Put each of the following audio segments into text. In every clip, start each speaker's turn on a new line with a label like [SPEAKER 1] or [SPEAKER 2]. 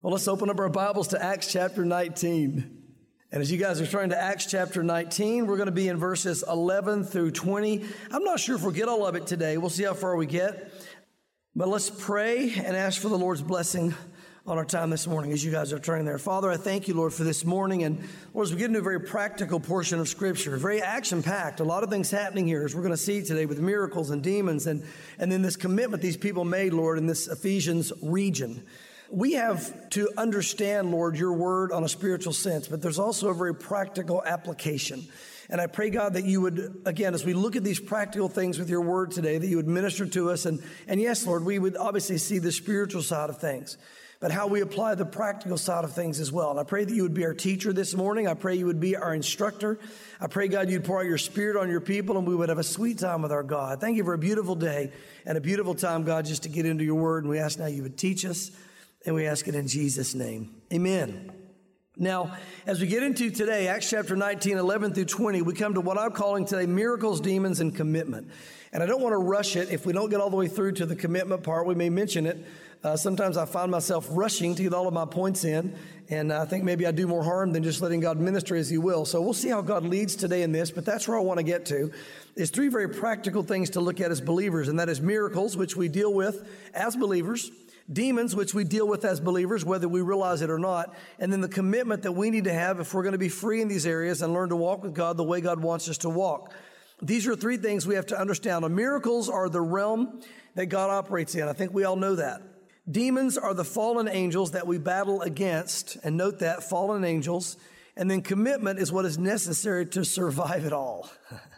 [SPEAKER 1] Well, let's open up our Bibles to Acts chapter 19. And as you guys are turning to Acts chapter 19, we're going to be in verses 11 through 20. I'm not sure if we'll get all of it today. We'll see how far we get. But let's pray and ask for the Lord's blessing on our time this morning as you guys are turning there. Father, I thank you, Lord, for this morning. And Lord, as we get into a very practical portion of Scripture, very action-packed, a lot of things happening here as we're going to see today with miracles and demons and then this commitment these people made, Lord, in this Ephesians region. We have to understand, Lord, your word on a spiritual sense, but there's also a very practical application. And I pray, God, that you would, again, as we look at these practical things with your word today, that you would minister to us. And yes, Lord, we would obviously see the spiritual side of things, but how we apply the practical side of things as well. And I pray that you would be our teacher this morning. I pray you would be our instructor. I pray, God, you'd pour out your spirit on your people and we would have a sweet time with our God. Thank you for a beautiful day and a beautiful time, God, just to get into your word. And we ask now you would teach us. And we ask it in Jesus' name. Amen. Now, as we get into today, Acts chapter 19, 11 through 20, we come to what I'm calling today miracles, demons, and commitment. And I don't want to rush it. If we don't get all the way through to the commitment part, we may mention it. Sometimes I find myself rushing to get all of my points in. And I think maybe I do more harm than just letting God minister as he will. So we'll see how God leads today in this. But that's where I want to get to. Is three very practical things to look at as believers. And that is miracles, which we deal with as believers. Demons, which we deal with as believers, whether we realize it or not, and then the commitment that we need to have if we're going to be free in these areas and learn to walk with God the way God wants us to walk. These are three things we have to understand. Now, miracles are the realm that God operates in. I think we all know that. Demons are the fallen angels that we battle against, and note that, fallen angels. And then commitment is what is necessary to survive it all.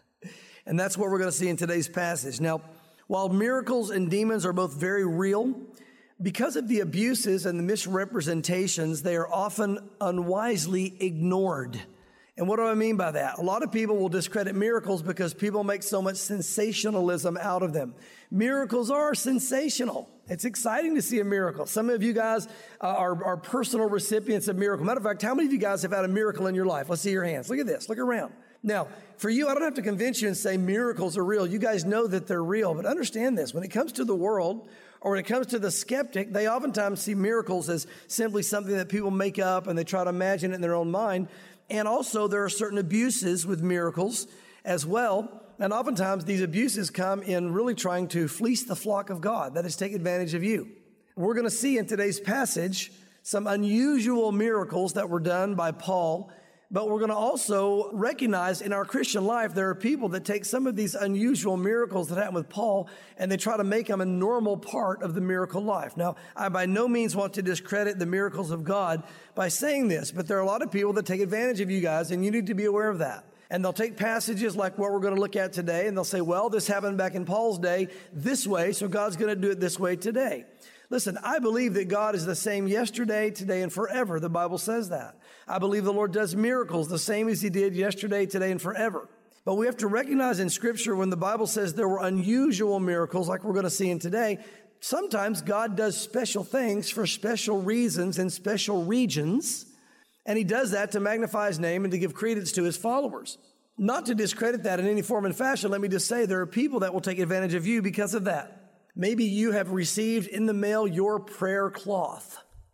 [SPEAKER 1] And that's what we're going to see in today's passage. Now, while miracles and demons are both very real, because of the abuses and the misrepresentations, they are often unwisely ignored. And what do I mean by that? A lot of people will discredit miracles because people make so much sensationalism out of them. Miracles are sensational. It's exciting to see a miracle. Some of you guys are personal recipients of miracles. Matter of fact, how many of you guys have had a miracle in your life? Let's see your hands. Look at this. Look around. Now, for you, I don't have to convince you and say miracles are real. You guys know that they're real. But understand this. When it comes to the world, or when it comes to the skeptic, they oftentimes see miracles as simply something that people make up and they try to imagine it in their own mind. And also there are certain abuses with miracles as well. And oftentimes these abuses come in really trying to fleece the flock of God, that is, take advantage of you. We're going to see in today's passage some unusual miracles that were done by Paul. But we're going to also recognize in our Christian life, there are people that take some of these unusual miracles that happen with Paul and they try to make them a normal part of the miracle life. Now, I by no means want to discredit the miracles of God by saying this, but there are a lot of people that take advantage of you guys and you need to be aware of that. And they'll take passages like what we're going to look at today and they'll say, well, this happened back in Paul's day this way, so God's going to do it this way today. Listen, I believe that God is the same yesterday, today, and forever. The Bible says that. I believe the Lord does miracles the same as he did yesterday, today, and forever. But we have to recognize in Scripture when the Bible says there were unusual miracles like we're going to see in today, sometimes God does special things for special reasons in special regions, and he does that to magnify his name and to give credence to his followers. Not to discredit that in any form and fashion, let me just say there are people that will take advantage of you because of that. Maybe you have received in the mail your prayer cloth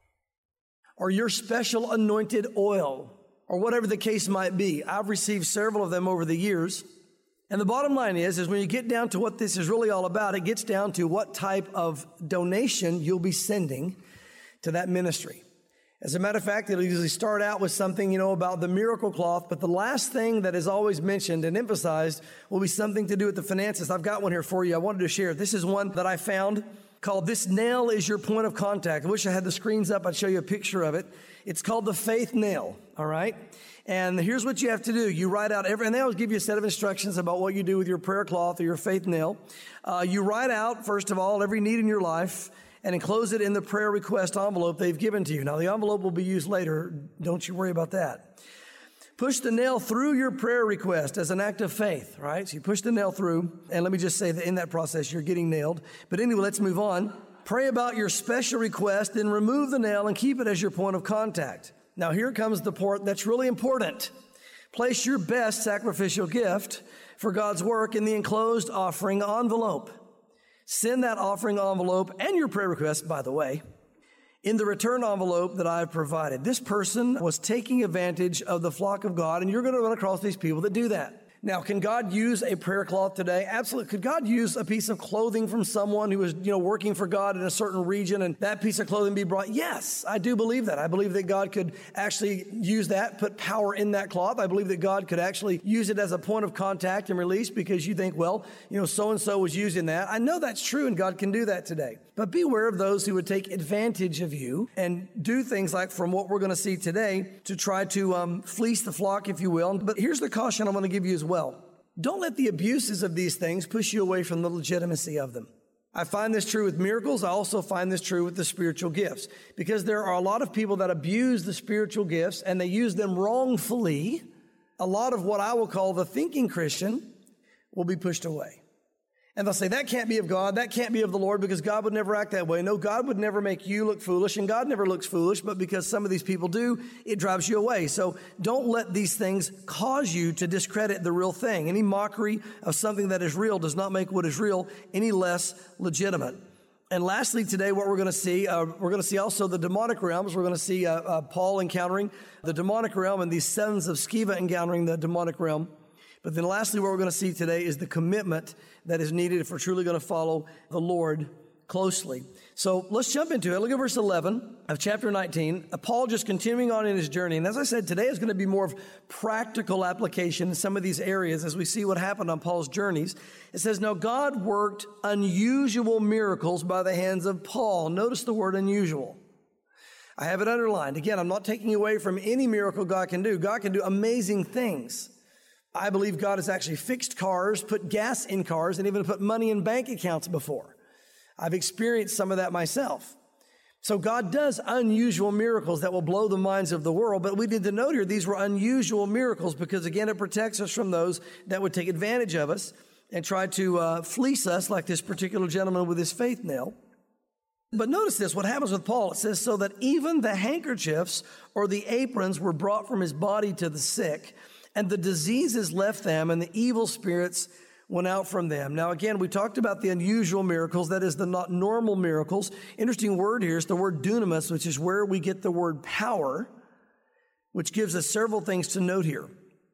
[SPEAKER 1] or your special anointed oil or whatever the case might be. I've received several of them over the years. And the bottom line is when you get down to what this is really all about, it gets down to what type of donation you'll be sending to that ministry. As a matter of fact, it'll usually start out with something, about the miracle cloth, but the last thing that is always mentioned and emphasized will be something to do with the finances. I've got one here for you. I wanted to share. This is one that I found called This Nail is Your Point of Contact. I wish I had the screens up. I'd show you a picture of it. It's called the Faith Nail, all right? And here's what you have to do. You write out and they always give you a set of instructions about what you do with your prayer cloth or your faith nail. You write out, first of all, every need in your life, and enclose it in the prayer request envelope they've given to you. Now, the envelope will be used later. Don't you worry about that. Push the nail through your prayer request as an act of faith, right? So you push the nail through, and let me just say that in that process, you're getting nailed. But anyway, let's move on. Pray about your special request, then remove the nail and keep it as your point of contact. Now, here comes the part that's really important. Place your best sacrificial gift for God's work in the enclosed offering envelope. Send that offering envelope and your prayer request, by the way, in the return envelope that I've provided. This person was taking advantage of the flock of God, and you're going to run across these people that do that. Now, can God use a prayer cloth today? Absolutely. Could God use a piece of clothing from someone who was, working for God in a certain region and that piece of clothing be brought? Yes, I do believe that. I believe that God could actually use that, put power in that cloth. I believe that God could actually use it as a point of contact and release because you think, so-and-so was using that. I know that's true and God can do that today. But beware of those who would take advantage of you and do things like from what we're going to see today to try to fleece the flock, if you will. But here's the caution I'm going to give you as well. Don't let the abuses of these things push you away from the legitimacy of them. I find this true with miracles. I also find this true with the spiritual gifts because there are a lot of people that abuse the spiritual gifts and they use them wrongfully. A lot of what I will call the thinking Christian will be pushed away. And they'll say, that can't be of God, that can't be of the Lord, because God would never act that way. No, God would never make you look foolish, and God never looks foolish, but because some of these people do, it drives you away. So don't let these things cause you to discredit the real thing. Any mockery of something that is real does not make what is real any less legitimate. And lastly, today, what we're going to see also the demonic realms. We're going to see Paul encountering the demonic realm and these sons of Sceva encountering the demonic realm. But then lastly, what we're going to see today is the commitment that is needed if we're truly going to follow the Lord closely. So let's jump into it. Look at verse 11 of chapter 19. Paul just continuing on in his journey. And as I said, today is going to be more of practical application in some of these areas as we see what happened on Paul's journeys. It says, now God worked unusual miracles by the hands of Paul. Notice the word unusual. I have it underlined. Again, I'm not taking away from any miracle God can do. God can do amazing things. I believe God has actually fixed cars, put gas in cars, and even put money in bank accounts before. I've experienced some of that myself. So God does unusual miracles that will blow the minds of the world. But we need to note here, these were unusual miracles because, again, it protects us from those that would take advantage of us and try to fleece us like this particular gentleman with his faith nail. But notice this, what happens with Paul. It says, so that even the handkerchiefs or the aprons were brought from his body to the sick, and the diseases left them, and the evil spirits went out from them. Now, again, we talked about the unusual miracles, that is the not normal miracles. Interesting word here is the word dunamis, which is where we get the word power, which gives us several things to note here.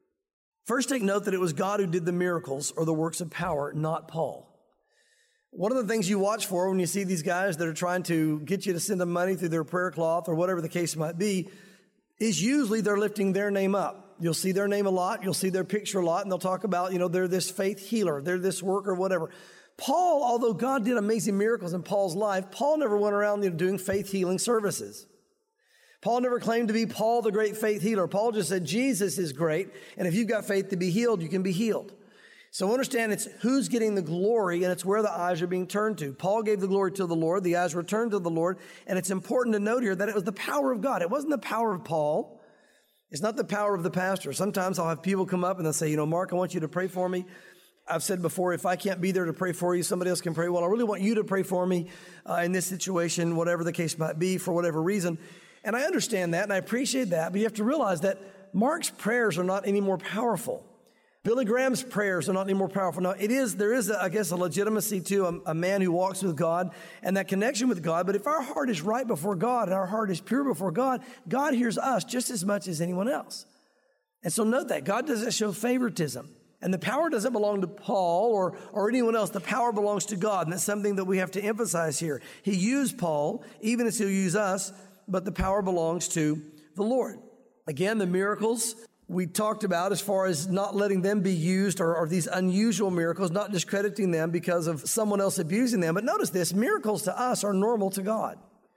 [SPEAKER 1] First, take note that it was God who did the miracles or the works of power, not Paul. One of the things you watch for when you see these guys that are trying to get you to send them money through their prayer cloth or whatever the case might be, is usually they're lifting their name up. You'll see their name a lot. You'll see their picture a lot. And they'll talk about, they're this faith healer. They're this worker, whatever. Paul, although God did amazing miracles in Paul's life, Paul never went around doing faith healing services. Paul never claimed to be Paul, the great faith healer. Paul just said, Jesus is great. And if you've got faith to be healed, you can be healed. So understand it's who's getting the glory, and it's where the eyes are being turned to. Paul gave the glory to the Lord. The eyes were turned to the Lord. And it's important to note here that it was the power of God. It wasn't the power of Paul. It's not the power of the pastor. Sometimes I'll have people come up and they'll say, Mark, I want you to pray for me. I've said before, if I can't be there to pray for you, somebody else can pray. Well, I really want you to pray for me in this situation, whatever the case might be, for whatever reason. And I understand that and I appreciate that, but you have to realize that Mark's prayers are not any more powerful. Billy Graham's prayers are not any more powerful. Now, there is, a legitimacy to a man who walks with God and that connection with God. But if our heart is right before God and our heart is pure before God, God hears us just as much as anyone else. And so note that God doesn't show favoritism. And the power doesn't belong to Paul or anyone else. The power belongs to God. And that's something that we have to emphasize here. He used Paul, even as he'll use us, but the power belongs to the Lord. Again, the miracles we talked about as far as not letting them be used or these unusual miracles, not discrediting them because of someone else abusing them. But notice this, miracles to us are normal to God.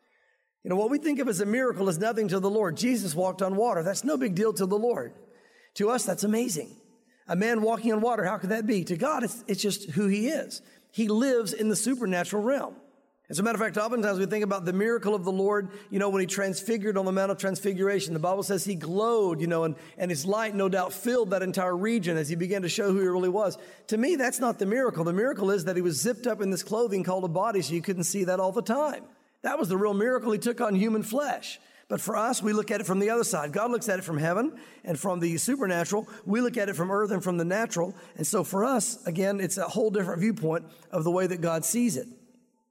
[SPEAKER 1] What we think of as a miracle is nothing to the Lord. Jesus walked on water. That's no big deal to the Lord. To us, that's amazing. A man walking on water, how could that be? To God, it's just who he is. He lives in the supernatural realm. As a matter of fact, oftentimes we think about the miracle of the Lord, when he transfigured on the Mount of Transfiguration. The Bible says he glowed, and his light no doubt filled that entire region as he began to show who he really was. To me, that's not the miracle. The miracle is that he was zipped up in this clothing called a body so you couldn't see that all the time. That was the real miracle. He took on human flesh. But for us, we look at it from the other side. God looks at it from heaven and from the supernatural. We look at it from earth and from the natural. And so for us, again, it's a whole different viewpoint of the way that God sees it.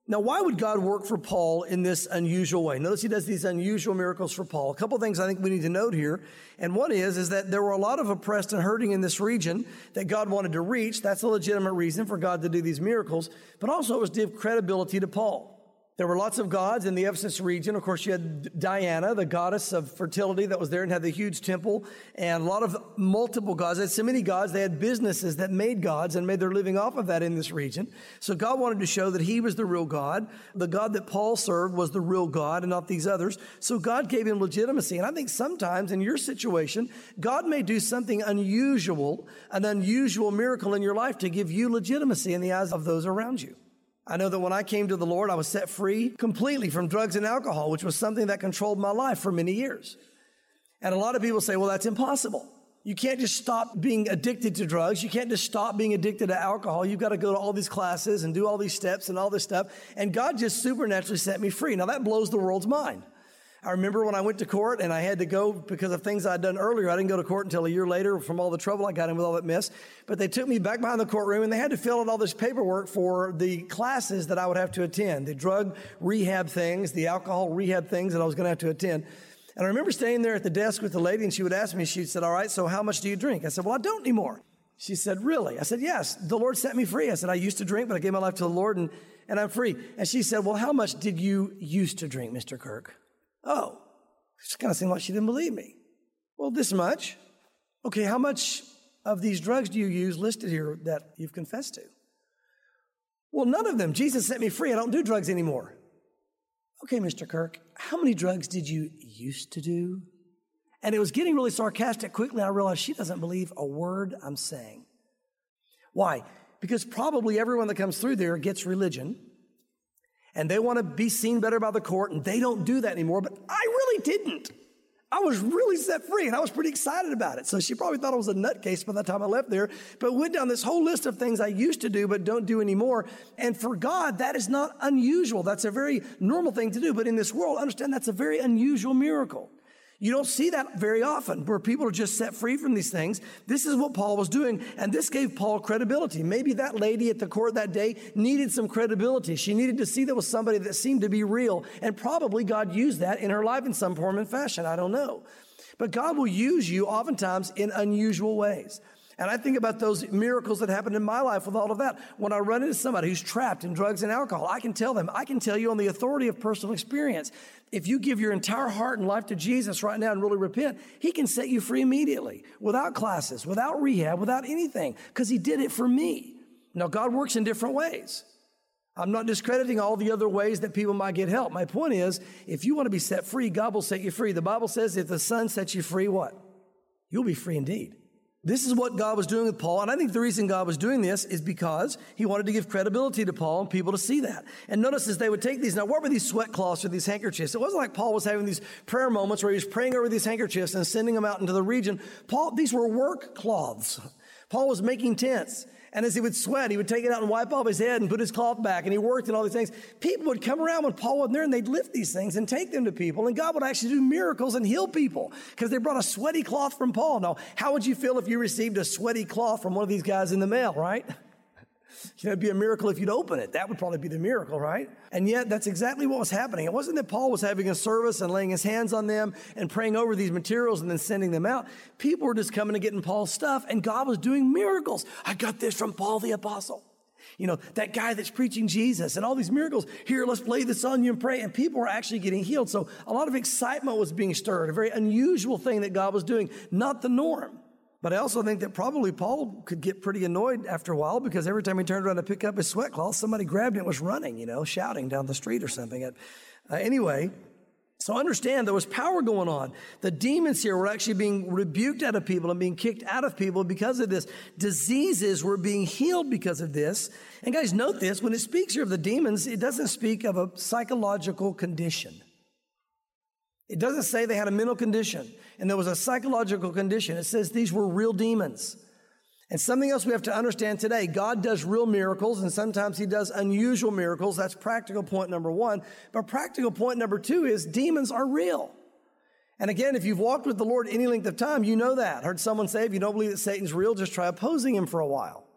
[SPEAKER 1] Now, why would God work for Paul in this unusual way? Notice he does these unusual miracles for Paul. A couple of things I think we need to note here. And one is that there were a lot of oppressed and hurting in this region that God wanted to reach. That's a legitimate reason for God to do these miracles. But also it was to give credibility to Paul. There were lots of gods in the Ephesus region. Of course, you had Diana, the goddess of fertility that was there and had the huge temple, and a lot of multiple gods. They had so many gods, they had businesses that made gods and made their living off of that in this region. So God wanted to show that he was the real God. The God that Paul served was the real God and not these others. So God gave him legitimacy. And I think sometimes in your situation, God may do something unusual, an unusual miracle in your life to give you legitimacy in the eyes of those around you. I know that when I came to the Lord, I was set free completely from drugs and alcohol, which was something that controlled my life for many years. And a lot of people say, well, that's impossible. You can't just stop being addicted to drugs. You can't just stop being addicted to alcohol. You've got to go to all these classes and do all these steps and all this stuff. And God just supernaturally set me free. Now, that blows the world's mind. I remember when I went to court and I had to go because of things I'd done earlier. I didn't go to court until a year later from all the trouble I got in with all that mess. But they took me back behind the courtroom and they had to fill out all this paperwork for the classes that I would have to attend, the drug rehab things, the alcohol rehab things that I was going to have to attend. And I remember staying there at the desk with the lady and she would ask me, she said, all right, so how much do you drink? I said, well, I don't anymore. She said, really? I said, yes, the Lord set me free. I said, I used to drink, but I gave my life to the Lord and I'm free. And she said, well, how much did you used to drink, Mr. Kirk? Oh. It just kind of seemed like she didn't believe me. Well, this much. Okay, how much of these drugs do you use listed here that you've confessed to? Well, none of them. Jesus set me free. I don't do drugs anymore. Okay, Mr. Kirk, how many drugs did you used to do? And it was getting really sarcastic quickly. I realized she doesn't believe a word I'm saying. Why? Because probably everyone that comes through there gets religion. And they want to be seen better by the court, and they don't do that anymore. But I really didn't. I was really set free, and I was pretty excited about it. So she probably thought I was a nutcase by the time I left there, but went down this whole list of things I used to do but don't do anymore. And for God, that is not unusual. That's a very normal thing to do. But in this world, understand that's a very unusual miracle. You don't see that very often where people are just set free from these things. This is what Paul was doing, and this gave Paul credibility. Maybe that lady at the court that day needed some credibility. She needed to see there was somebody that seemed to be real, and probably God used that in her life in some form and fashion. I don't know. But God will use you oftentimes in unusual ways. And I think about those miracles that happened in my life with all of that. When I run into somebody who's trapped in drugs and alcohol, I can tell you on the authority of personal experience, if you give your entire heart and life to Jesus right now and really repent, he can set you free immediately, without classes, without rehab, without anything, because he did it for me. Now, God works in different ways. I'm not discrediting all the other ways that people might get help. My point is, if you want to be set free, God will set you free. The Bible says if the Son sets you free, what? You'll be free indeed. This is what God was doing with Paul, and I think the reason God was doing this is because he wanted to give credibility to Paul and people to see that. And notice as they would take these, now what were these sweat cloths or these handkerchiefs? It wasn't like Paul was having these prayer moments where he was praying over these handkerchiefs and sending them out into the region. These were work cloths. Paul was making tents. And as he would sweat, he would take it out and wipe off his head and put his cloth back. And he worked and all these things. People would come around when Paul wasn't there and they'd lift these things and take them to people. And God would actually do miracles and heal people because they brought a sweaty cloth from Paul. Now, how would you feel if you received a sweaty cloth from one of these guys in the mail, right? It'd be a miracle if you'd open it. That would probably be the miracle, right? And yet, that's exactly what was happening. It wasn't that Paul was having a service and laying his hands on them and praying over these materials and then sending them out. People were just coming and getting Paul's stuff, and God was doing miracles. I got this from Paul the Apostle. You know, that guy that's preaching Jesus and all these miracles. Here, let's lay this on you and pray. And people were actually getting healed. So a lot of excitement was being stirred, a very unusual thing that God was doing, not the norm. But I also think that probably Paul could get pretty annoyed after a while because every time he turned around to pick up his sweat cloth, somebody grabbed it and was running, shouting down the street or something. Anyway, so understand there was power going on. The demons here were actually being rebuked out of people and being kicked out of people because of this. Diseases were being healed because of this. And guys, note this, when it speaks here of the demons, it doesn't speak of a psychological condition. It doesn't say they had a mental condition and there was a psychological condition. It says these were real demons. And something else we have to understand today, God does real miracles and sometimes he does unusual miracles. That's practical point number one. But practical point number two is demons are real. And again, if you've walked with the Lord any length of time, you know that. Heard someone say, if you don't believe that Satan's real, just try opposing him for a while.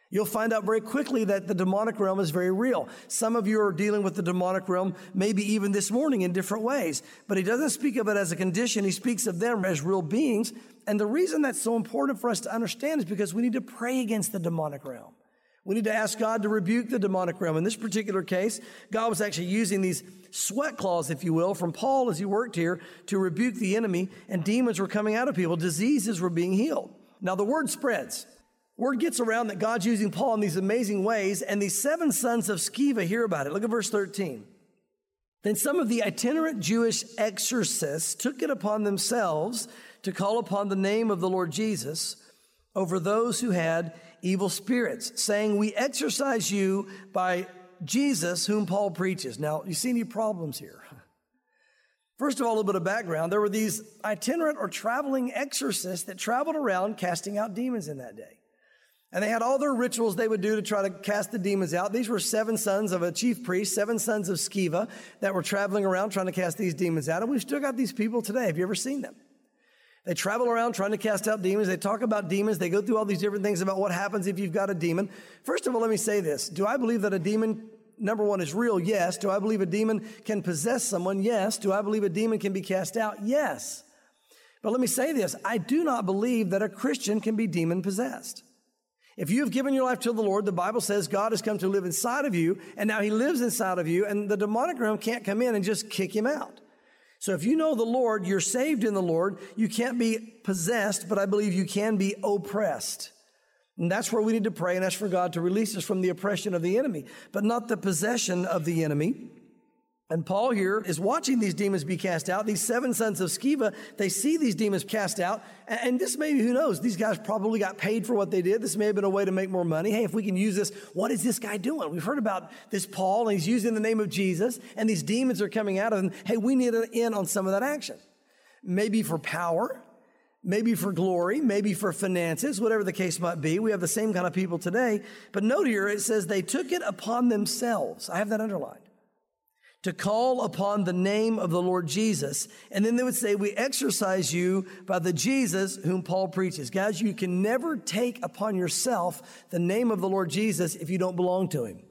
[SPEAKER 1] You'll find out very quickly that the demonic realm is very real. Some of you are dealing with the demonic realm maybe even this morning in different ways, but he doesn't speak of it as a condition. He speaks of them as real beings. And the reason that's so important for us to understand is because we need to pray against the demonic realm. We need to ask God to rebuke the demonic realm. In this particular case, God was actually using these sweat claws, if you will, from Paul as he worked here to rebuke the enemy, and demons were coming out of people. Diseases were being healed. Now the word spreads. Word gets around that God's using Paul in these amazing ways, and these 7 sons of Sceva hear about it. Look at verse 13. Then some of the itinerant Jewish exorcists took it upon themselves to call upon the name of the Lord Jesus over those who had evil spirits, saying, we exorcise you by Jesus whom Paul preaches. Now, you see any problems here? First of all, a little bit of background. There were these itinerant or traveling exorcists that traveled around casting out demons in that day. And they had all their rituals they would do to try to cast the demons out. These were 7 sons of a chief priest, 7 sons of Sceva that were traveling around trying to cast these demons out. And we've still got these people today. Have you ever seen them? They travel around trying to cast out demons. They talk about demons. They go through all these different things about what happens if you've got a demon. First of all, let me say this. Do I believe that a demon, number one, is real? Yes. Do I believe a demon can possess someone? Yes. Do I believe a demon can be cast out? Yes. But let me say this. I do not believe that a Christian can be demon possessed. If you have given your life to the Lord, the Bible says God has come to live inside of you, and now he lives inside of you, and the demonic realm can't come in and just kick him out. So if you know the Lord, you're saved in the Lord, you can't be possessed, but I believe you can be oppressed. And that's where we need to pray and ask for God to release us from the oppression of the enemy, but not the possession of the enemy. And Paul here is watching these demons be cast out. These 7 sons of Sceva, they see these demons cast out. And this may be, who knows, these guys probably got paid for what they did. This may have been a way to make more money. Hey, if we can use this, what is this guy doing? We've heard about this Paul, and he's using the name of Jesus, and these demons are coming out of him. Hey, we need an in on some of that action. Maybe for power, maybe for glory, maybe for finances, whatever the case might be. We have the same kind of people today. But note here, it says they took it upon themselves. I have that underlined. To call upon the name of the Lord Jesus. And then they would say, we exorcise you by the Jesus whom Paul preaches. Guys, you can never take upon yourself the name of the Lord Jesus if you don't belong to him.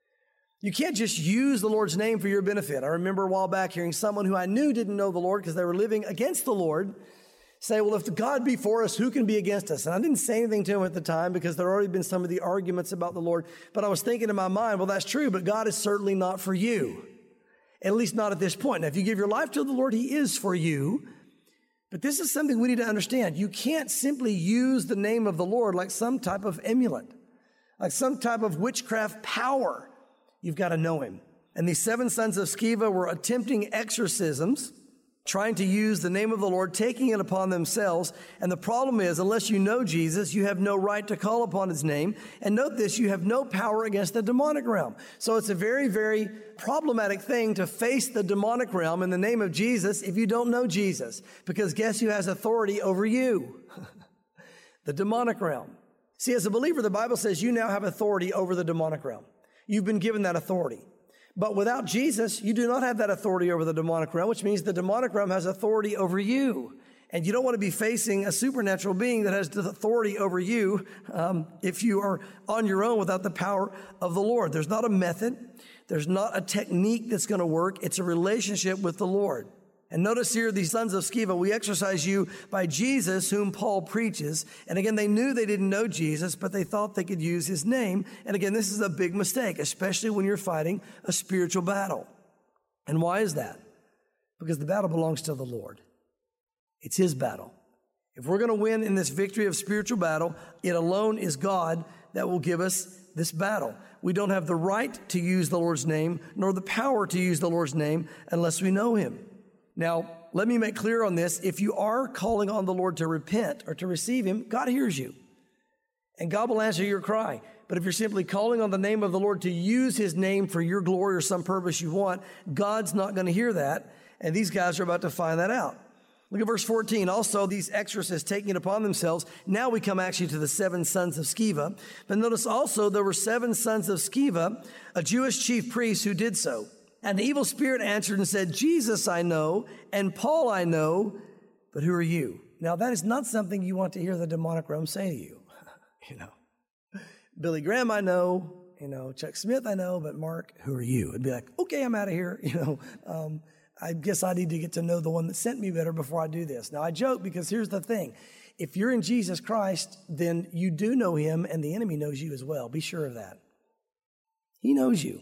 [SPEAKER 1] You can't just use the Lord's name for your benefit. I remember a while back hearing someone who I knew didn't know the Lord because they were living against the Lord say, well, if God be for us, who can be against us? And I didn't say anything to him at the time because there had already been some of the arguments about the Lord. But I was thinking in my mind, well, that's true, but God is certainly not for you. At least not at this point. Now, if you give your life to the Lord, he is for you. But this is something we need to understand. You can't simply use the name of the Lord like some type of amulet, like some type of witchcraft power. You've got to know him. And these 7 sons of Sceva were attempting exorcisms, trying to use the name of the Lord, taking it upon themselves. And the problem is, unless you know Jesus, you have no right to call upon his name. And note this, you have no power against the demonic realm. So it's a very, very problematic thing to face the demonic realm in the name of Jesus if you don't know Jesus. Because guess who has authority over you? The demonic realm. See, as a believer, the Bible says you now have authority over the demonic realm. You've been given that authority. But without Jesus, you do not have that authority over the demonic realm, which means the demonic realm has authority over you. And you don't want to be facing a supernatural being that has the authority over you if you are on your own without the power of the Lord. There's not a method. There's not a technique that's going to work. It's a relationship with the Lord. And notice here, these sons of Sceva, we exorcise you by Jesus, whom Paul preaches. And again, they knew they didn't know Jesus, but they thought they could use his name. And again, this is a big mistake, especially when you're fighting a spiritual battle. And why is that? Because the battle belongs to the Lord. It's his battle. If we're going to win in this victory of spiritual battle, it alone is God that will give us this battle. We don't have the right to use the Lord's name, nor the power to use the Lord's name unless we know him. Now, let me make clear on this. If you are calling on the Lord to repent or to receive him, God hears you. And God will answer your cry. But if you're simply calling on the name of the Lord to use his name for your glory or some purpose you want, God's not going to hear that. And these guys are about to find that out. Look at verse 14. Also, these exorcists taking it upon themselves. Now we come actually to the 7 sons of Sceva. But notice also there were 7 sons of Sceva, a Jewish chief priest who did so. And the evil spirit answered and said, Jesus I know, and Paul I know, but who are you? Now, that is not something you want to hear the demonic realm say to you. Billy Graham I know, Chuck Smith I know, but Mark, who are you? It'd be like, okay, I'm out of here. I guess I need to get to know the one that sent me better before I do this. Now I joke because here's the thing. If you're in Jesus Christ, then you do know him and the enemy knows you as well. Be sure of that. He knows you.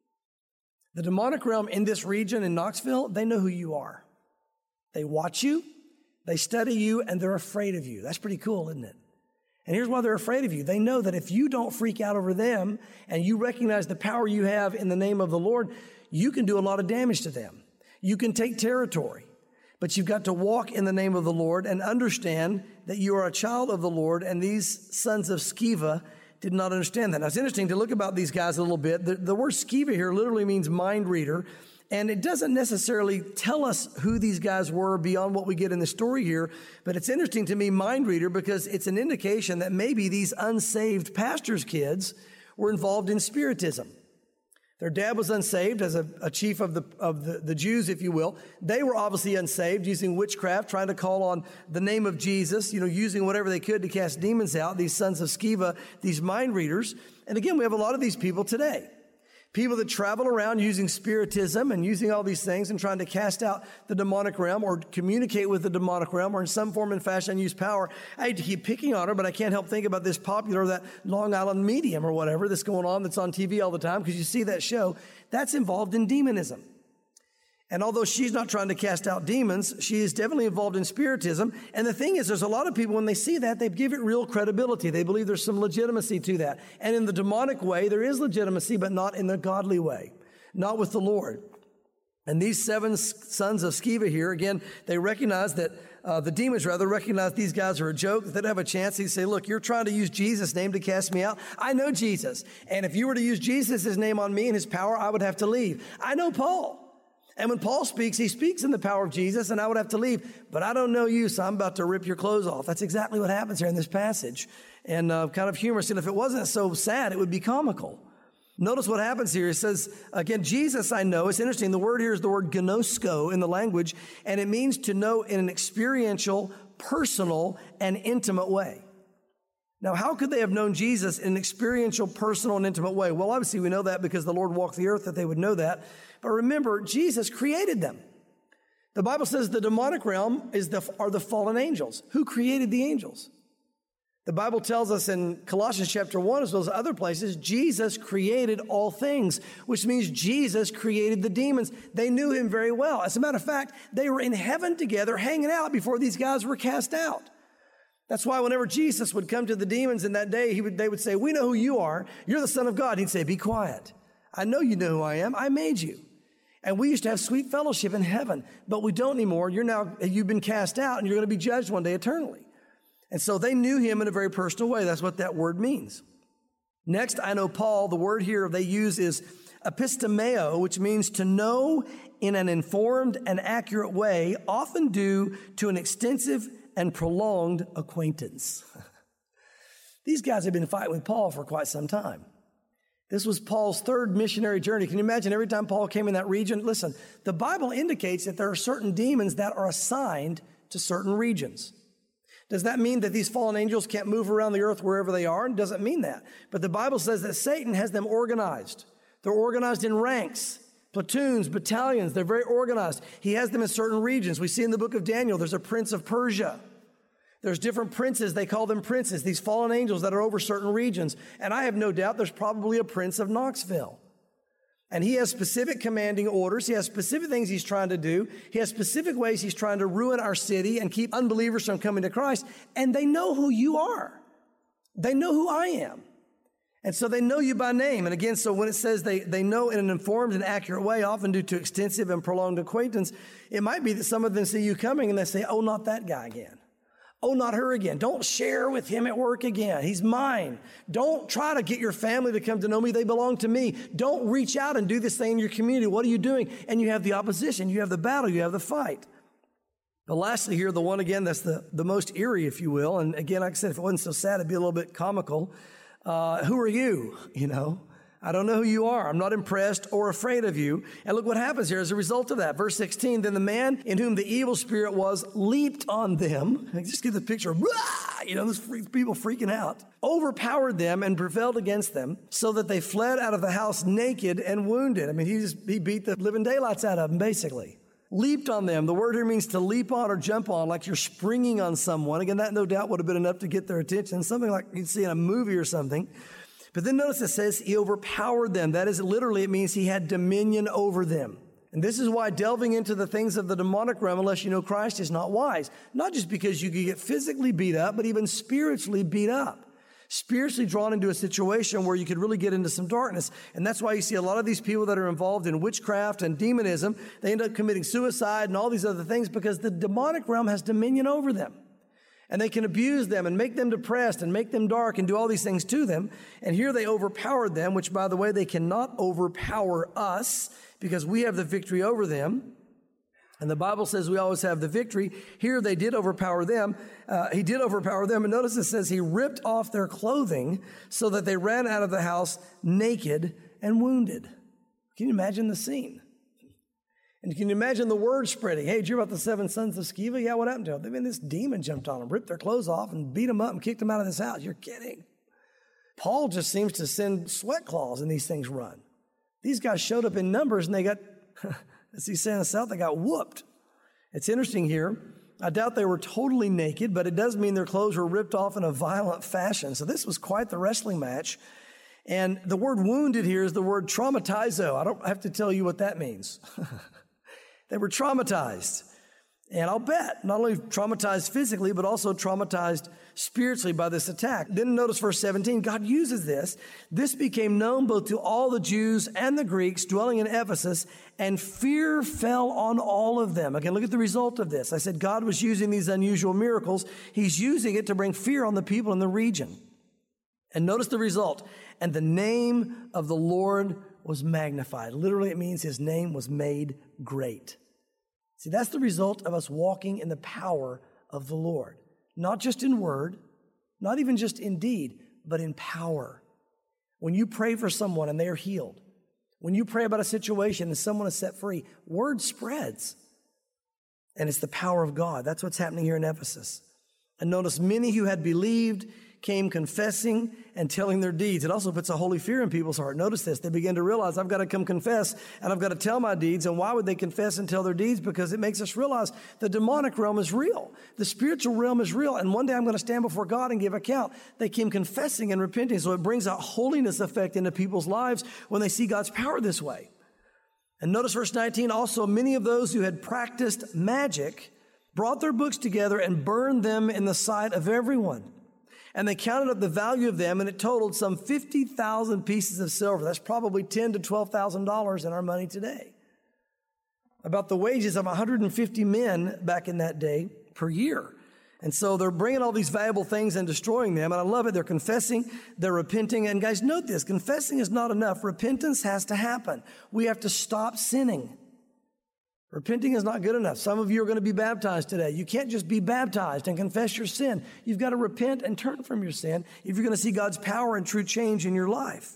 [SPEAKER 1] The demonic realm in this region in Knoxville, they know who you are. They watch you, they study you, and they're afraid of you. That's pretty cool, isn't it? And here's why they're afraid of you. They know that if you don't freak out over them and you recognize the power you have in the name of the Lord, you can do a lot of damage to them. You can take territory. But you've got to walk in the name of the Lord and understand that you are a child of the Lord, and these sons of Sceva did not understand that. Now, it's interesting to look about these guys a little bit. The word Sceva here literally means mind reader, and it doesn't necessarily tell us who these guys were beyond what we get in the story here, but it's interesting to me, mind reader, because it's an indication that maybe these unsaved pastors' kids were involved in spiritism. Their dad was unsaved as a chief of the Jews, if you will. They were obviously unsaved, using witchcraft, trying to call on the name of Jesus, using whatever they could to cast demons out, these sons of Sceva, these mind readers. And again, we have a lot of these people today. People that travel around using spiritism and using all these things and trying to cast out the demonic realm or communicate with the demonic realm or in some form and fashion use power. I hate to keep picking on her, but I can't help think about this popular, that Long Island Medium or whatever that's going on, that's on TV all the time, because you see that show. That's involved in demonism. And although she's not trying to cast out demons, she is definitely involved in spiritism. And the thing is, there's a lot of people, when they see that, they give it real credibility. They believe there's some legitimacy to that. And in the demonic way, there is legitimacy, but not in the godly way, not with the Lord. And these 7 sons of Sceva here, again, they recognize that, the demons rather recognize these guys are a joke. They don't have a chance. They say, look, you're trying to use Jesus' name to cast me out. I know Jesus. And if you were to use Jesus' name on me and his power, I would have to leave. I know Paul. And when Paul speaks, he speaks in the power of Jesus, and I would have to leave. But I don't know you, so I'm about to rip your clothes off. That's exactly what happens here in this passage. And kind of humorous. And if it wasn't so sad, it would be comical. Notice what happens here. It says, again, Jesus I know. It's interesting. The word here is the word gnosko in the language, and it means to know in an experiential, personal, and intimate way. Now, how could they have known Jesus in an experiential, personal, and intimate way? Well, obviously, we know that because the Lord walked the earth, that they would know that. But remember, Jesus created them. The Bible says the demonic realm are the fallen angels. Who created the angels? The Bible tells us in Colossians chapter 1, as well as other places, Jesus created all things, which means Jesus created the demons. They knew him very well. As a matter of fact, they were in heaven together, hanging out before these guys were cast out. That's why whenever Jesus would come to the demons in that day, they would say, we know who you are. You're the Son of God. He'd say, be quiet. I know you know who I am. I made you. And we used to have sweet fellowship in heaven, but we don't anymore. You've been cast out, and you're going to be judged one day eternally. And so they knew him in a very personal way. That's what that word means. Next, I know Paul, the word here they use is epistemeo, which means to know in an informed and accurate way, often due to an extensive and prolonged acquaintance. These guys have been fighting with Paul for quite some time. This was Paul's 3rd missionary journey. Can you imagine every time Paul came in that region? Listen, the Bible indicates that there are certain demons that are assigned to certain regions. Does that mean that these fallen angels can't move around the earth wherever they are? It doesn't mean that. But the Bible says that Satan has them organized. They're organized in ranks, platoons, battalions. They're very organized. He has them in certain regions. We see in the book of Daniel, there's a prince of Persia. There's different princes. They call them princes, these fallen angels that are over certain regions. And I have no doubt there's probably a prince of Knoxville. And he has specific commanding orders. He has specific things he's trying to do. He has specific ways he's trying to ruin our city and keep unbelievers from coming to Christ. And they know who you are. They know who I am. And so they know you by name. And again, so when it says they know in an informed and accurate way, often due to extensive and prolonged acquaintance, it might be that some of them see you coming and they say, oh, not that guy again. Oh, not her again. Don't share with him at work again. He's mine. Don't try to get your family to come to know me. They belong to me. Don't reach out and do this thing in your community. What are you doing? And you have the opposition. You have the battle. You have the fight. But lastly here, the one again that's the most eerie, if you will. And again, like I said, if it wasn't so sad, it'd be a little bit comical. Who are you? I don't know who you are. I'm not impressed or afraid of you. And look what happens here as a result of that. Verse 16, then the man in whom the evil spirit was leaped on them. Just get the picture. Those people freaking out. Overpowered them and prevailed against them so that they fled out of the house naked and wounded. I mean, he beat the living daylights out of them, basically. Leaped on them. The word here means to leap on or jump on, like you're springing on someone. Again, that no doubt would have been enough to get their attention. Something like you'd see in a movie or something. But then notice it says he overpowered them. That is, literally, it means he had dominion over them. And this is why delving into the things of the demonic realm, unless you know Christ, is not wise. Not just because you could get physically beat up, but even spiritually beat up. Spiritually drawn into a situation where you could really get into some darkness. And that's why you see a lot of these people that are involved in witchcraft and demonism, they end up committing suicide and all these other things because the demonic realm has dominion over them. And they can abuse them and make them depressed and make them dark and do all these things to them. And here they overpowered them, which, by the way, they cannot overpower us because we have the victory over them. And the Bible says we always have the victory. Here they did overpower them. He did overpower them. And notice it says he ripped off their clothing so that they ran out of the house naked and wounded. Can you imagine the scene? And can you imagine the word spreading? Hey, did you hear about the 7 sons of Sceva? Yeah, what happened to them? This demon jumped on them, ripped their clothes off, and beat them up and kicked them out of this house. You're kidding. Paul just seems to send sweat claws and these things run. These guys showed up in numbers and they got, as he said in the South, they got whooped. It's interesting here. I doubt they were totally naked, but it does mean their clothes were ripped off in a violent fashion. So this was quite the wrestling match. And the word wounded here is the word traumatizo. I don't have to tell you what that means. They were traumatized. And I'll bet not only traumatized physically, but also traumatized spiritually by this attack. Then notice verse 17, God uses this. This became known both to all the Jews and the Greeks dwelling in Ephesus, and fear fell on all of them. Again, look at the result of this. I said God was using these unusual miracles. He's using it to bring fear on the people in the region. And notice the result. And the name of the Lord was magnified. Literally, it means his name was made great. See, that's the result of us walking in the power of the Lord. Not just in word, not even just in deed, but in power. When you pray for someone and they are healed, when you pray about a situation and someone is set free, word spreads. And it's the power of God. That's what's happening here in Ephesus. And notice many who had believed came confessing and telling their deeds. It also puts a holy fear in people's heart. Notice this. They begin to realize, I've got to come confess and I've got to tell my deeds. And why would they confess and tell their deeds? Because it makes us realize the demonic realm is real. The spiritual realm is real. And one day I'm going to stand before God and give account. They came confessing and repenting. So it brings a holiness effect into people's lives when they see God's power this way. And notice verse 19, also many of those who had practiced magic brought their books together and burned them in the sight of everyone. And they counted up the value of them, and it totaled some 50,000 pieces of silver. That's probably $10,000 to $12,000 in our money today. About the wages of 150 men back in that day per year. And so they're bringing all these valuable things and destroying them. And I love it. They're confessing, they're repenting. And guys, note this. Confessing is not enough. Repentance has to happen. We have to stop sinning. Repenting is not good enough. Some of you are going to be baptized today. You can't just be baptized and confess your sin. You've got to repent and turn from your sin if you're going to see God's power and true change in your life.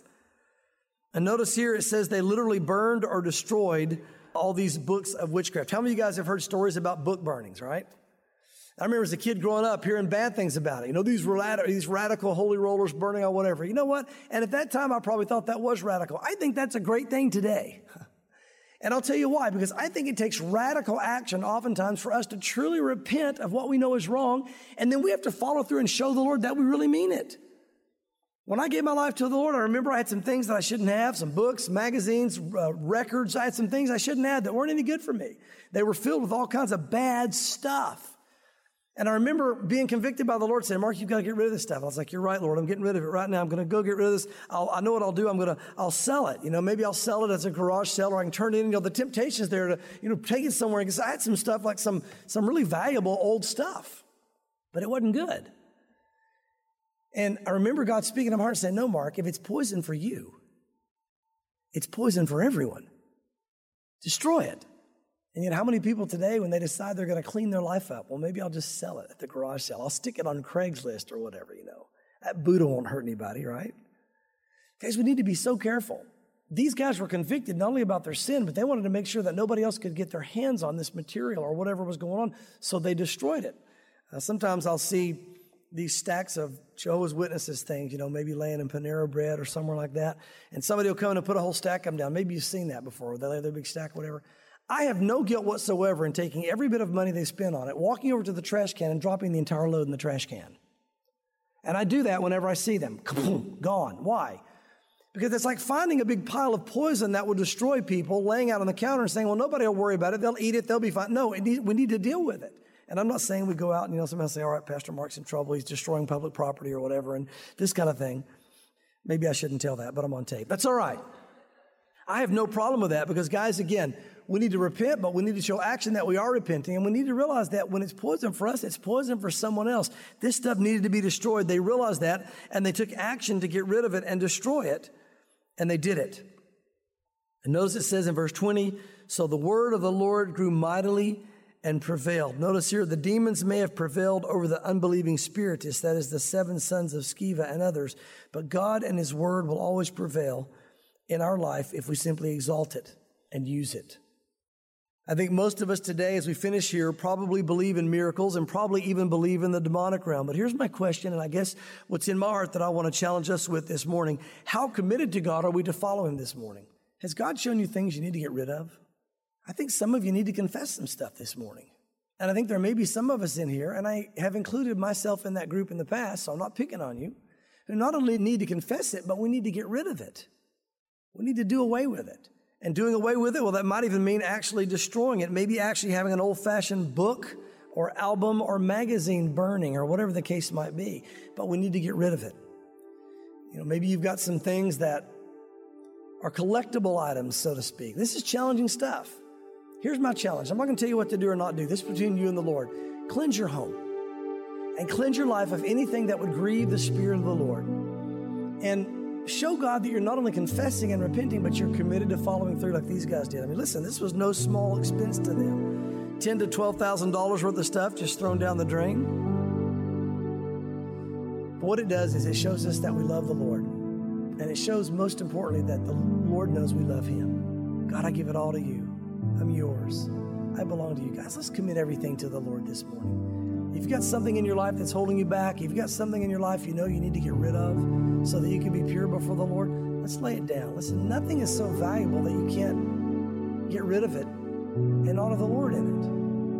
[SPEAKER 1] And notice here it says they literally burned or destroyed all these books of witchcraft. How many of you guys have heard stories about book burnings, right? I remember as a kid growing up hearing bad things about it. You know, these radical holy rollers burning or whatever. You know what? And at that time, I probably thought that was radical. I think that's a great thing today. And I'll tell you why, because I think it takes radical action oftentimes for us to truly repent of what we know is wrong, and then we have to follow through and show the Lord that we really mean it. When I gave my life to the Lord, I remember I had some things that I shouldn't have, some books, magazines, records. I had some things I shouldn't have that weren't any good for me. They were filled with all kinds of bad stuff. And I remember being convicted by the Lord saying, Mark, you've got to get rid of this stuff. I was like, you're right, Lord. I'm getting rid of it right now. I'm going to go get rid of this. I know what I'll do. I'll sell it. You know, maybe I'll sell it as a garage sale, or I can turn it in. You know, the temptation is there to, take it somewhere. Because I had some stuff like some really valuable old stuff, but it wasn't good. And I remember God speaking to my heart and saying, no, Mark, if it's poison for you, it's poison for everyone. Destroy it. And yet how many people today, when they decide they're going to clean their life up, well, maybe I'll just sell it at the garage sale. I'll stick it on Craigslist or whatever, That Buddha won't hurt anybody, right? Guys, we need to be so careful. These guys were convicted not only about their sin, but they wanted to make sure that nobody else could get their hands on this material or whatever was going on, so they destroyed it. Sometimes I'll see these stacks of Jehovah's Witnesses things, maybe laying in Panera Bread or somewhere like that, and somebody will come in and put a whole stack of them down. Maybe you've seen that before. They lay their big stack, whatever. I have no guilt whatsoever in taking every bit of money they spend on it, walking over to the trash can and dropping the entire load in the trash can. And I do that whenever I see them. Gone. Why? Because it's like finding a big pile of poison that will destroy people, laying out on the counter and saying, well, nobody will worry about it. They'll eat it. They'll be fine. No, we need to deal with it. And I'm not saying we go out and, somebody will say, all right, Pastor Mark's in trouble. He's destroying public property or whatever, and this kind of thing. Maybe I shouldn't tell that, but I'm on tape. That's all right. I have no problem with that because, guys, again, we need to repent, but we need to show action that we are repenting. And we need to realize that when it's poison for us, it's poison for someone else. This stuff needed to be destroyed. They realized that, and they took action to get rid of it and destroy it. And they did it. And notice it says in verse 20, so the word of the Lord grew mightily and prevailed. Notice here, the demons may have prevailed over the unbelieving spiritists, that is the 7 sons of Sceva and others, but God and his word will always prevail in our life if we simply exalt it and use it. I think most of us today, as we finish here, probably believe in miracles and probably even believe in the demonic realm. But here's my question, and I guess what's in my heart that I want to challenge us with this morning. How committed to God are we to follow him this morning? Has God shown you things you need to get rid of? I think some of you need to confess some stuff this morning. And I think there may be some of us in here, and I have included myself in that group in the past, so I'm not picking on you, who not only need to confess it, but we need to get rid of it. We need to do away with it. And doing away with it, well, that might even mean actually destroying it, maybe actually having an old-fashioned book or album or magazine burning or whatever the case might be. But we need to get rid of it. Maybe you've got some things that are collectible items, so to speak. This is challenging stuff. Here's my challenge. I'm not going to tell you what to do or not do. This is between you and the Lord. Cleanse your home and cleanse your life of anything that would grieve the Spirit of the Lord. And show God that you're not only confessing and repenting, but you're committed to following through like these guys did. I mean, listen, this was no small expense to them. $10,000 to $12,000 worth of stuff just thrown down the drain. But what it does is it shows us that we love the Lord. And it shows, most importantly, that the Lord knows we love him. God, I give it all to you. I'm yours. I belong to you. Guys, let's commit everything to the Lord this morning. If you've got something in your life that's holding you back, if you've got something in your life you need to get rid of so that you can be pure before the Lord, let's lay it down. Listen, nothing is so valuable that you can't get rid of it and honor the Lord in it.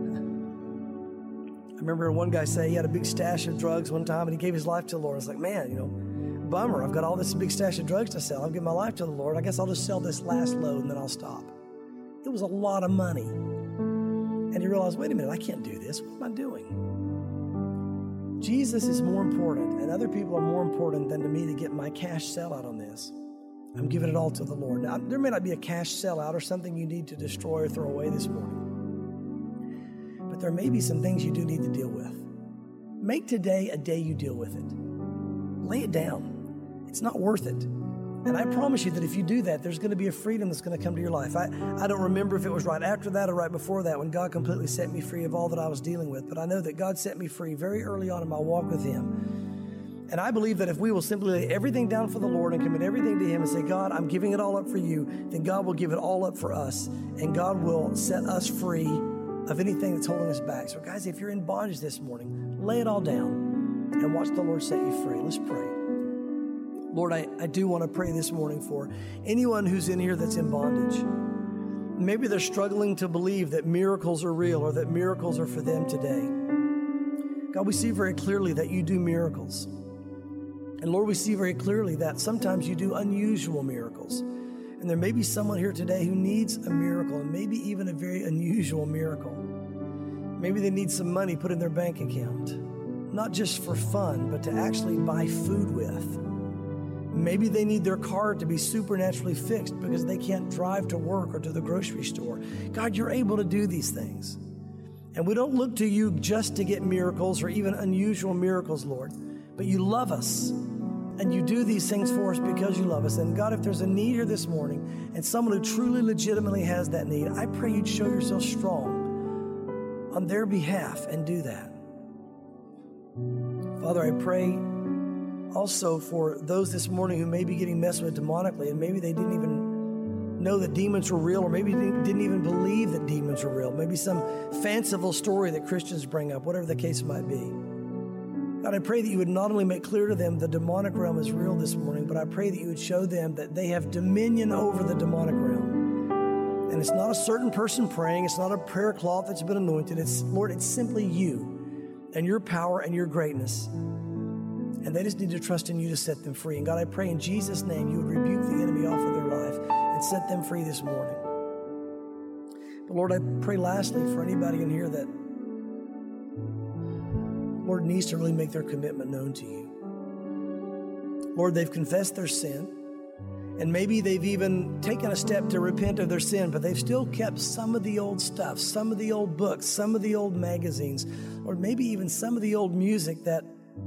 [SPEAKER 1] I remember one guy say he had a big stash of drugs one time and he gave his life to the Lord. I was like, man, bummer. I've got all this big stash of drugs to sell. I'll give my life to the Lord. I guess I'll just sell this last load and then I'll stop. It was a lot of money. And he realized, wait a minute, I can't do this. What am I doing? Jesus is more important, and other people are more important than to me to get my cash sellout on this. I'm giving it all to the Lord. Now, there may not be a cash sellout or something you need to destroy or throw away this morning, but there may be some things you do need to deal with. Make today a day you deal with it. Lay it down. It's not worth it. And I promise you that if you do that, there's going to be a freedom that's going to come to your life. I don't remember if it was right after that or right before that when God completely set me free of all that I was dealing with. But I know that God set me free very early on in my walk with him. And I believe that if we will simply lay everything down for the Lord and commit everything to him and say, God, I'm giving it all up for you, then God will give it all up for us. And God will set us free of anything that's holding us back. So guys, if you're in bondage this morning, lay it all down and watch the Lord set you free. Let's pray. Lord, I do want to pray this morning for anyone who's in here that's in bondage. Maybe they're struggling to believe that miracles are real or that miracles are for them today. God, we see very clearly that you do miracles. And Lord, we see very clearly that sometimes you do unusual miracles. And there may be someone here today who needs a miracle, and maybe even a very unusual miracle. Maybe they need some money put in their bank account, not just for fun, but to actually buy food with. Maybe they need their car to be supernaturally fixed because they can't drive to work or to the grocery store. God, you're able to do these things. And we don't look to you just to get miracles or even unusual miracles, Lord, but you love us. And you do these things for us because you love us. And God, if there's a need here this morning and someone who truly legitimately has that need, I pray you'd show yourself strong on their behalf and do that. Father, I pray Also for those this morning who may be getting messed with demonically, and maybe they didn't even know that demons were real, or maybe didn't even believe that demons were real. Maybe some fanciful story that Christians bring up, whatever the case might be. God, I pray that you would not only make clear to them the demonic realm is real this morning, but I pray that you would show them that they have dominion over the demonic realm. And it's not a certain person praying. It's not a prayer cloth that's been anointed. It's, Lord, it's simply you and your power and your greatness. And they just need to trust in you to set them free. And God, I pray in Jesus' name you would rebuke the enemy off of their life and set them free this morning. But Lord, I pray lastly for anybody in here that, Lord, needs to really make their commitment known to you. Lord, they've confessed their sin, and maybe they've even taken a step to repent of their sin, but they've still kept some of the old stuff, some of the old books, some of the old magazines, or maybe even some of the old music that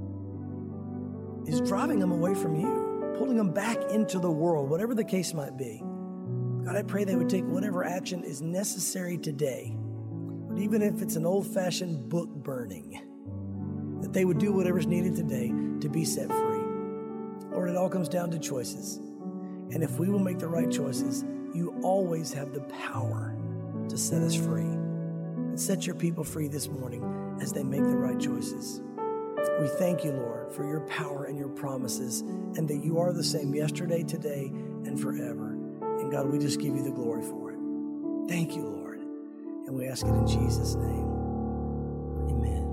[SPEAKER 1] is driving them away from you, pulling them back into the world, whatever the case might be. God, I pray they would take whatever action is necessary today, but even if it's an old-fashioned book burning, that they would do whatever's needed today to be set free. Lord, it all comes down to choices. And if we will make the right choices, you always have the power to set us free. And set your people free this morning as they make the right choices. We thank you, Lord, for your power and your promises, and that you are the same yesterday, today, and forever. And God, we just give you the glory for it. Thank you, Lord. And we ask it in Jesus' name. Amen.